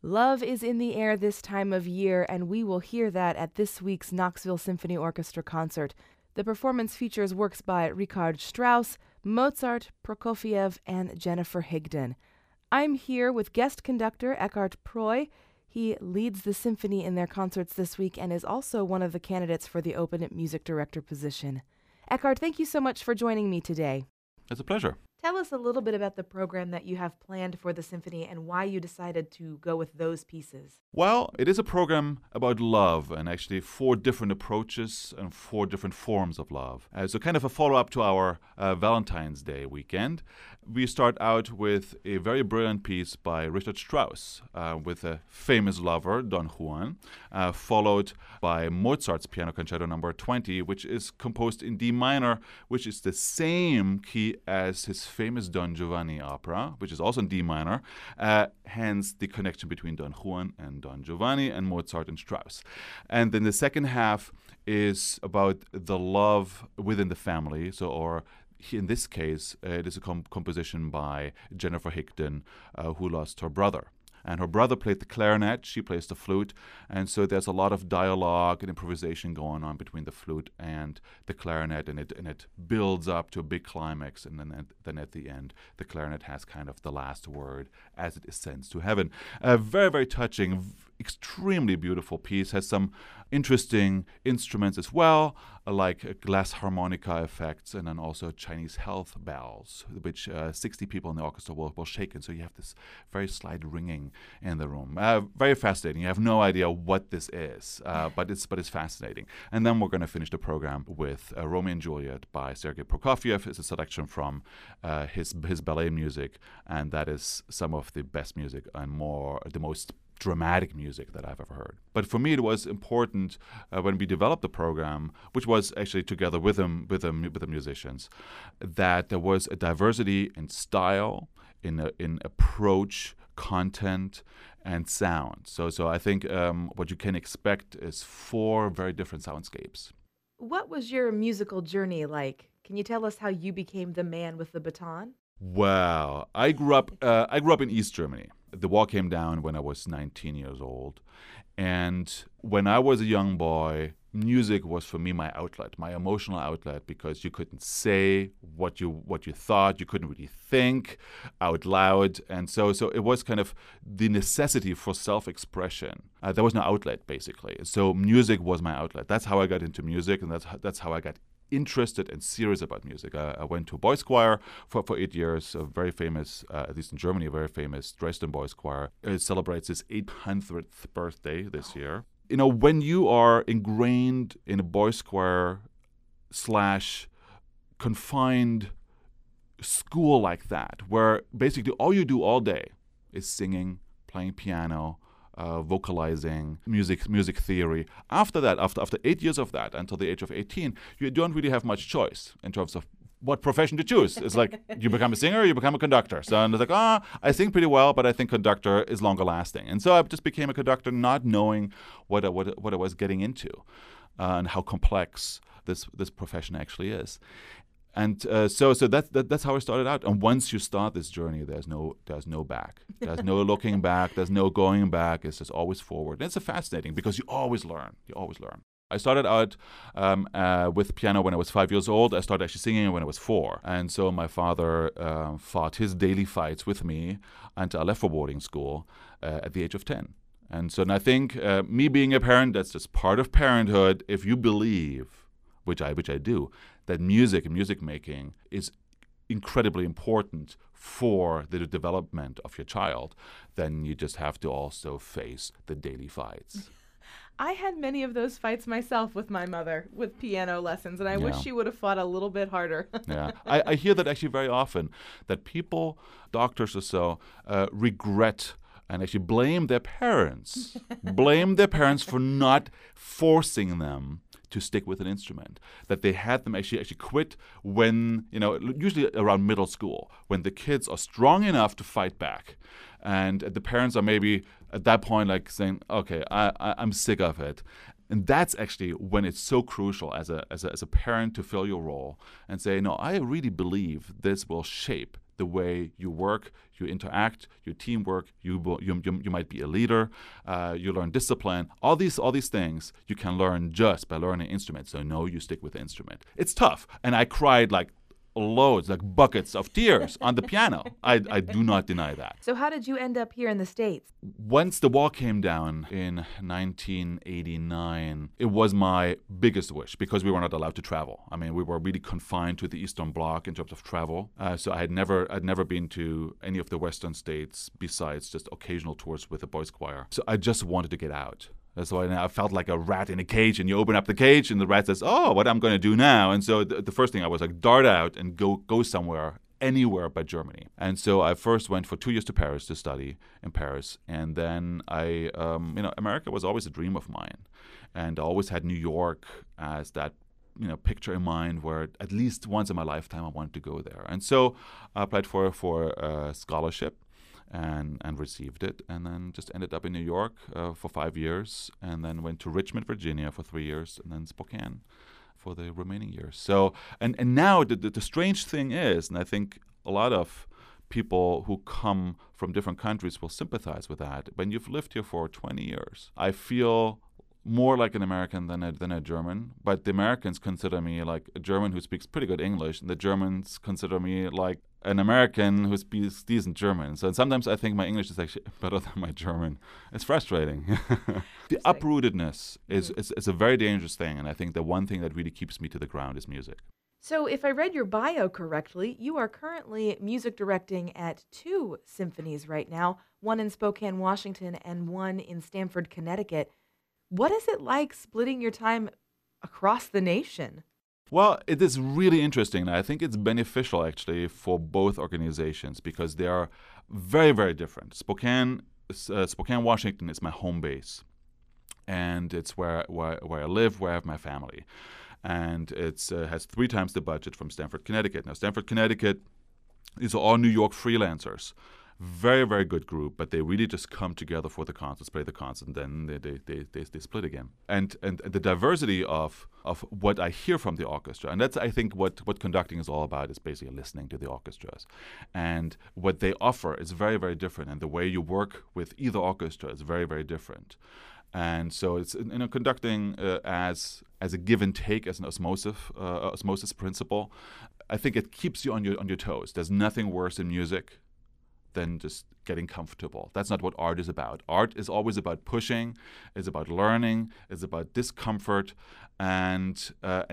Love is in the air this time of year, and we will hear that at this week's Knoxville Symphony Orchestra concert. The performance features works by Richard Strauss, Mozart, Prokofiev, and Jennifer Higdon. I'm here with guest conductor Eckhart Preu. He leads the symphony in their concerts this week and is also one of the candidates for the open music director position. Eckhart, thank you so much for joining me today. It's a pleasure. Tell us a little bit about the program that you have planned for the symphony and why you decided to go with those pieces. Well, it is a program about love and actually 4 different approaches and 4 different forms of love. So kind of a follow-up to our Valentine's Day weekend. We start out with a very brilliant piece by Richard Strauss with a famous lover, Don Juan, followed by Mozart's Piano Concerto No. 20, which is composed in D minor, which is the same key as his famous Don Giovanni opera, which is also in D minor, hence the connection between Don Juan and Don Giovanni and Mozart and Strauss. And then the second half is about the love within the family, in this case, it is a composition by Jennifer Higdon, who lost her brother. And her brother played the clarinet, she plays the flute, and so there's a lot of dialogue and improvisation going on between the flute and the clarinet, and it builds up to a big climax, and then at the end, the clarinet has kind of the last word as it ascends to heaven. Very, very touching, extremely beautiful piece, has some interesting instruments as well, like glass harmonica effects, and then also Chinese health bells, which 60 people in the orchestra will shake, and so you have this very slight ringing in the room. Very fascinating. You have no idea what this is, but it's fascinating. And then we're going to finish the program with Romeo and Juliet by Sergei Prokofiev. It's a selection from his ballet music, and that is some of the best music and the most dramatic music that I've ever heard. But for me, it was important when we developed the program, which was actually together with the musicians, that there was a diversity in style, in approach, content, and sound. So I think what you can expect is 4 very different soundscapes. What was your musical journey like? Can you tell us how you became the man with the baton? Well, I grew up in East Germany. The wall came down when I was 19 years old. And when I was a young boy, music was for me my outlet, my emotional outlet, because you couldn't say what you thought, you couldn't really think out loud. And so it was kind of the necessity for self-expression. There was no outlet, basically. So music was my outlet. That's how I got into music, and that's how I got interested and serious about music. I went to a boys choir for 8 years, a very famous, at least in Germany, a very famous Dresden boys choir. It celebrates its 800th birthday this year. You know, when you are ingrained in a boys choir / confined school like that, where basically all you do all day is singing, playing piano, vocalizing, music theory. After that, after 8 years of that, until the age of 18, you don't really have much choice in terms of what profession to choose. It's like you become a singer, you become a conductor. So and it's like, I sing pretty well, but I think conductor is longer lasting. And so I just became a conductor, not knowing what I was getting into and how complex this profession actually is. And so that's how I started out. And once you start this journey, there's no back. There's no looking back. There's no going back. It's just always forward. And it's fascinating because you always learn. I started out with piano when I was 5 years old. I started actually singing when I was 4. And so my father fought his daily fights with me until I left for boarding school at the age of 10. And so I think me being a parent, that's just part of parenthood. If you believe, which I do, that music and music making is incredibly important for the development of your child, then you just have to also face the daily fights. I had many of those fights myself with my mother with piano lessons, and I wish she would have fought a little bit harder. Yeah, I hear that actually very often, that people, doctors or so, regret and actually blame their parents for not forcing them to stick with an instrument, that they had them actually quit when, usually around middle school, when the kids are strong enough to fight back. And the parents are maybe at that point like saying, okay, I'm sick of it. And that's actually when it's so crucial as a parent to fill your role and say, no, I really believe this will shape the way you work, you interact, your teamwork. You might be a leader. You learn discipline. All these things you can learn just by learning instruments. So no, you stick with the instrument. It's tough, and I cried like loads, like buckets of tears on the piano. I do not deny that. So how did you end up here in the States? Once the wall came down in 1989, it was my biggest wish because we were not allowed to travel. I mean, we were really confined to the Eastern Bloc in terms of travel. So I'd never been to any of the Western states besides just occasional tours with the boys' choir. So I just wanted to get out. So I felt like a rat in a cage, and you open up the cage, and the rat says, "Oh, what am I going to do now?" And so the first thing I was like, dart out and go somewhere, anywhere but Germany. And so I first went for 2 years to Paris to study in Paris, and then America was always a dream of mine, and I always had New York as that picture in mind where at least once in my lifetime I wanted to go there. And so I applied for a scholarship. And received it, and then just ended up in New York for 5 years, and then went to Richmond, Virginia for 3 years, and then Spokane for the remaining years. So, and now the strange thing is, and I think a lot of people who come from different countries will sympathize with that. When you've lived here for 20 years, I feel more like an American than a German, but the Americans consider me like a German who speaks pretty good English, and the Germans consider me like an American who speaks decent German. So sometimes I think my English is actually better than my German. It's frustrating. The uprootedness is a very dangerous thing, and I think the one thing that really keeps me to the ground is music. So if I read your bio correctly, you are currently music directing at 2 symphonies right now, one in Spokane, Washington, and one in Stamford, Connecticut. What is it like splitting your time across the nation? Well, it is really interesting. I think it's beneficial, actually, for both organizations because they are very, very different. Spokane, Washington is my home base, and it's where I live, where I have my family. And it has 3 times the budget from Stamford, Connecticut. Now, Stamford, Connecticut, these are all New York freelancers. Very, very good group, but they really just come together for the concerts, play the concert, and then they split again. And the diversity of what I hear from the orchestra, and that's, I think, what conducting is all about, is basically listening to the orchestras. And what they offer is very, very different, and the way you work with either orchestra is very, very different. And so it's conducting as a give and take, as an osmosis principle. I think it keeps you on your toes. There's nothing worse in music than just getting comfortable. That's not what art is about. Art is always about pushing, it's about learning, it's about discomfort, and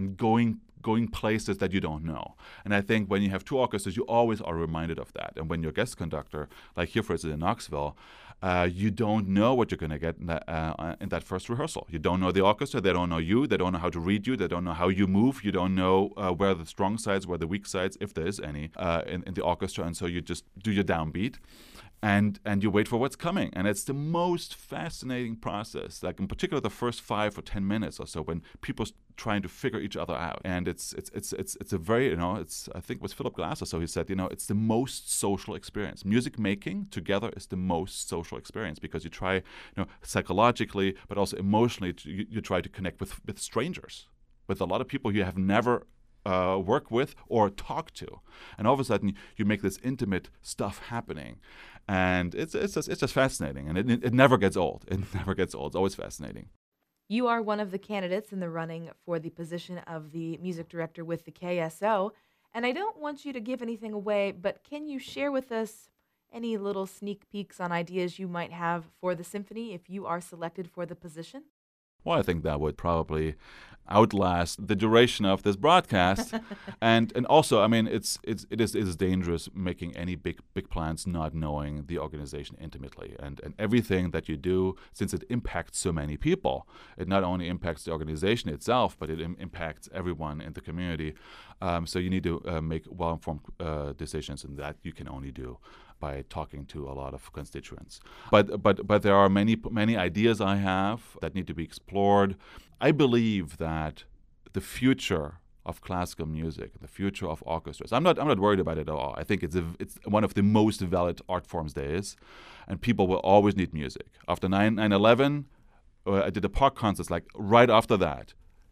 going places that you don't know. And I think when you have 2 orchestras, you always are reminded of that. And when you're a guest conductor, like here for instance in Knoxville, you don't know what you're going to get in that first rehearsal. You don't know the orchestra. They don't know you. They don't know how to read you. They don't know how you move. You don't know where the strong sides, where the weak sides, if there is any, in the orchestra. And so you just do your downbeat. And you wait for what's coming. And it's the most fascinating process, like in particular the first 5 or 10 minutes or so, when people are trying to figure each other out. And it's a very, I think it was Philip Glass or so, he said, it's the most social experience. Music making together is the most social experience because you try, psychologically, but also emotionally, you try to connect with strangers, with a lot of people you have never work with or talk to, and all of a sudden you make this intimate stuff happening, and it's just fascinating, and it never gets old. It never gets old. It's always fascinating. You are one of the candidates in the running for the position of the music director with the KSO, and I don't want you to give anything away, but can you share with us any little sneak peeks on ideas you might have for the symphony if you are selected for the position? Well, I think that would probably outlast the duration of this broadcast, and also, I mean, it is dangerous making any big plans not knowing the organization intimately, and everything that you do, since it impacts so many people, it not only impacts the organization itself, but it impacts everyone in the community. So you need to make well-informed decisions, and that you can only do by talking to a lot of constituents. But there are many ideas I have that need to be explored. I believe that the future of classical music, the future of orchestras, I'm not worried about it at all. I think it's one of the most valid art forms there is, and people will always need music. After 9/11, I did the park concerts. Like right after that,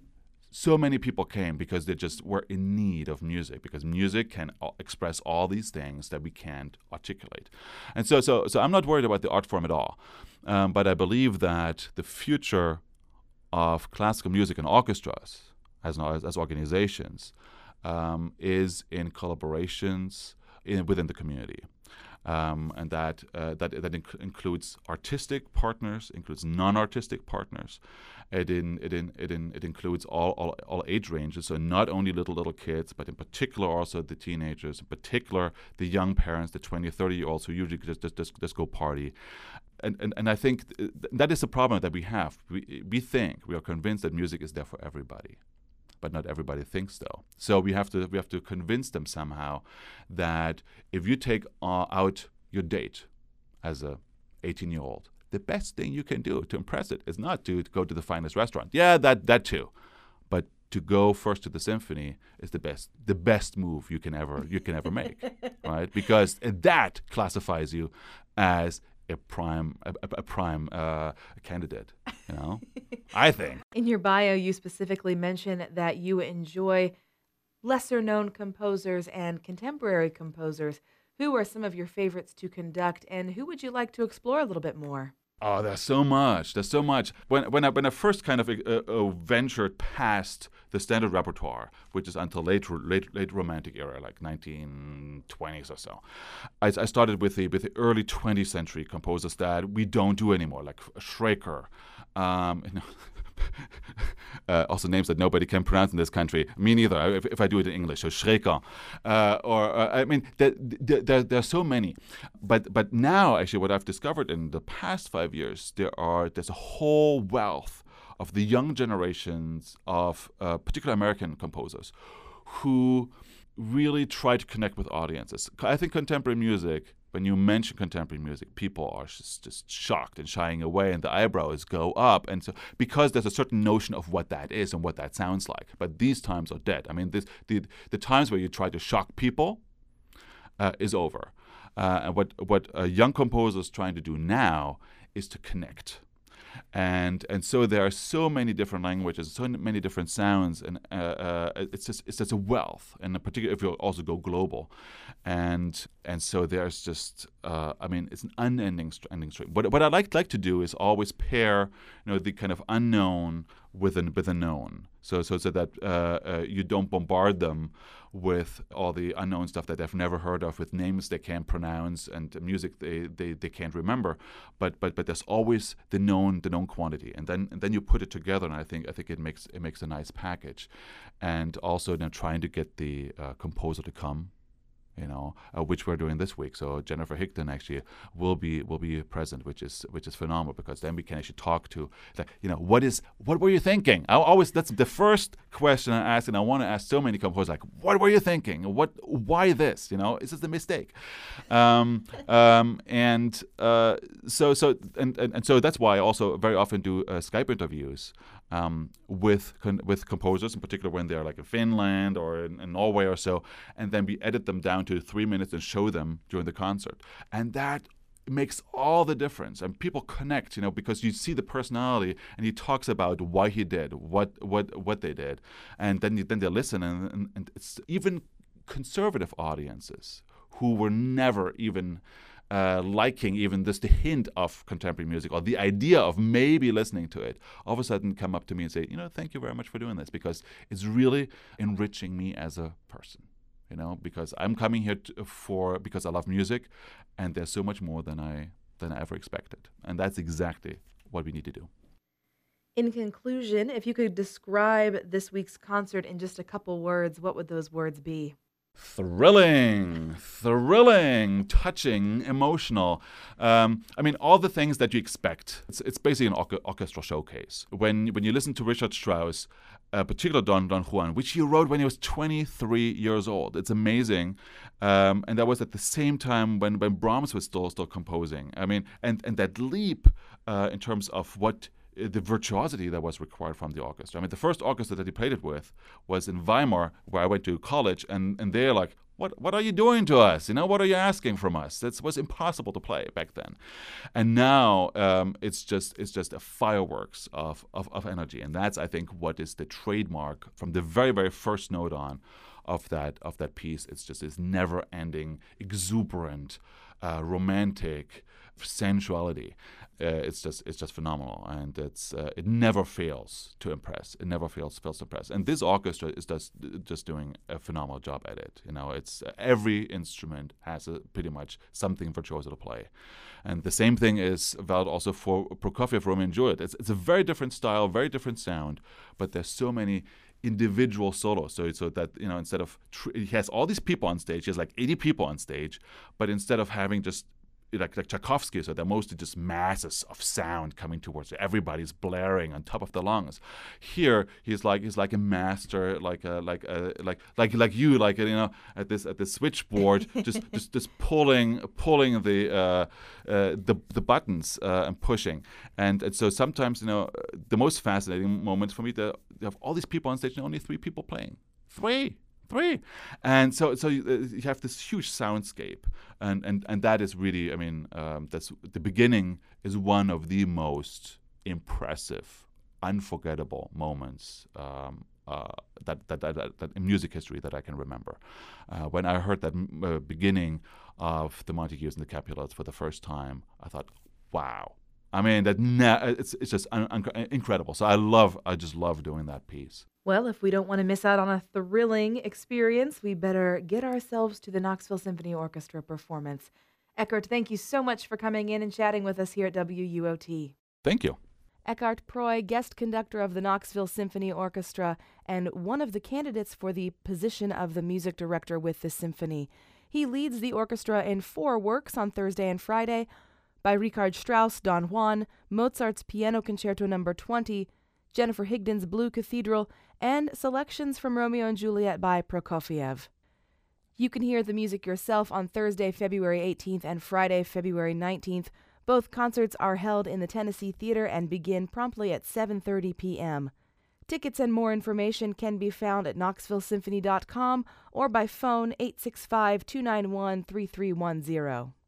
so many people came because they just were in need of music, because music can express all these things that we can't articulate. And so I'm not worried about the art form at all. But I believe that the future of classical music and orchestras as organizations is in collaborations within the community. And that includes artistic partners, includes non-artistic partners. It includes all age ranges, so not only little kids, but in particular also the teenagers, in particular the young parents, the 20, 30-year-olds who usually just go party. And I think that is the problem that we have. We are convinced that music is there for everybody, but not everybody thinks so. So we have to convince them somehow that if you take out your date as a 18-year-old, the best thing you can do to impress it is not to go to the finest restaurant. Yeah, that too, but to go first to the symphony is the best move you can ever make, right? Because that classifies you as a prime candidate, I think. In your bio, you specifically mention that you enjoy lesser-known composers and contemporary composers. Who are some of your favorites to conduct, and who would you like to explore a little bit more? Oh, there's so much. When I first kind of ventured past the standard repertoire, which is until late Romantic era, like 1920s or so, I started with the early 20th century composers that we don't do anymore, like Schreker. Also names that nobody can pronounce in this country. Me neither, if I do it in English. So Schreker. There are so many. But now, actually, what I've discovered in the past 5 years, there's a whole wealth of the young generations of particular American composers who really try to connect with audiences. I think contemporary music, when you mention contemporary music, people are just shocked and shying away, and the eyebrows go up. And so, because there's a certain notion of what that is and what that sounds like. But these times are dead. I mean, the times where you try to shock people is over. And what young composers trying to do now is to connect. And so there are so many different languages, so many different sounds, and it's just a wealth. And in particular, if you also go global, and so there's just it's an unending string. What I like to do is always pair the kind of unknown with a known, so that you don't bombard them with all the unknown stuff that they've never heard of, with names they can't pronounce and music they can't remember, but there's always the known quantity, and then you put it together, and I think it makes a nice package. And also trying to get the composer to come, which we're doing this week. So Jennifer Higdon actually will be present, which is phenomenal, because then we can actually talk to, what were you thinking? That's the first question I ask, and I want to ask so many composers, like, what were you thinking? Why this? Is this a mistake? So that's why I also very often do Skype interviews with composers, in particular when they're like in Finland or in Norway or so, and then we edit them down to 3 minutes and show them during the concert. And that makes all the difference, and people connect, because you see the personality, and he talks about why he did what they did, and then they listen, and it's even conservative audiences who were never even liking even just the hint of contemporary music or the idea of maybe listening to it, all of a sudden come up to me and say, thank you very much for doing this, because it's really enriching me as a person, because I'm coming here because I love music, and there's so much more than I ever expected. And that's exactly what we need to do. In conclusion, if you could describe this week's concert in just a couple words, what would those words be? Thrilling, touching, emotional. All the things that you expect. It's basically an orchestral showcase. When you listen to Richard Strauss, particularly Don Juan, which he wrote when he was 23 years old. It's amazing. And that was at the same time when Brahms was still composing. And that leap in terms of what the virtuosity that was required from the orchestra. The first orchestra that he played it with was in Weimar, where I went to college, and they're like, What are you doing to us? What are you asking from us? That was impossible to play back then, and now it's just a fireworks of energy, and that's, I think, what is the trademark from the very, very first note on of that piece. It's just this never-ending, exuberant, romantic sensuality. It's just phenomenal, and it never fails to impress. It never fails to impress. And this orchestra is just doing a phenomenal job at it. It's every instrument has pretty much something virtuoso to play, and the same thing is valid also for Prokofiev, Romeo and Juliet. It's a very different style, very different sound, but there's so many individual solos. So that instead of he has all these people on stage, he has like 80 people on stage, but instead of having just like Tchaikovsky, so they're mostly just masses of sound coming towards you. Everybody's blaring on top of the lungs. Here he's like a master, like you, at this switchboard, just pulling the buttons and pushing. And so sometimes the most fascinating moments for me, you have all these people on stage and only 3 people playing. Three, and so you have this huge soundscape, and that is really, that's the beginning is one of the most impressive, unforgettable moments that in music history that I can remember. When I heard that beginning of the Montagues and the Capulets for the first time, I thought, wow. It's just incredible. So I just love doing that piece. Well, if we don't want to miss out on a thrilling experience, we better get ourselves to the Knoxville Symphony Orchestra performance. Eckhard, thank you so much for coming in and chatting with us here at WUOT. Thank you. Eckhard Preu, guest conductor of the Knoxville Symphony Orchestra and one of the candidates for the position of the music director with the symphony. He leads the orchestra in 4 works on Thursday and Friday by Richard Strauss, Don Juan, Mozart's Piano Concerto No. 20, Jennifer Higdon's Blue Cathedral, and selections from Romeo and Juliet by Prokofiev. You can hear the music yourself on Thursday, February 18th and Friday, February 19th. Both concerts are held in the Tennessee Theater and begin promptly at 7:30 p.m. Tickets and more information can be found at knoxvillesymphony.com or by phone 865-291-3310.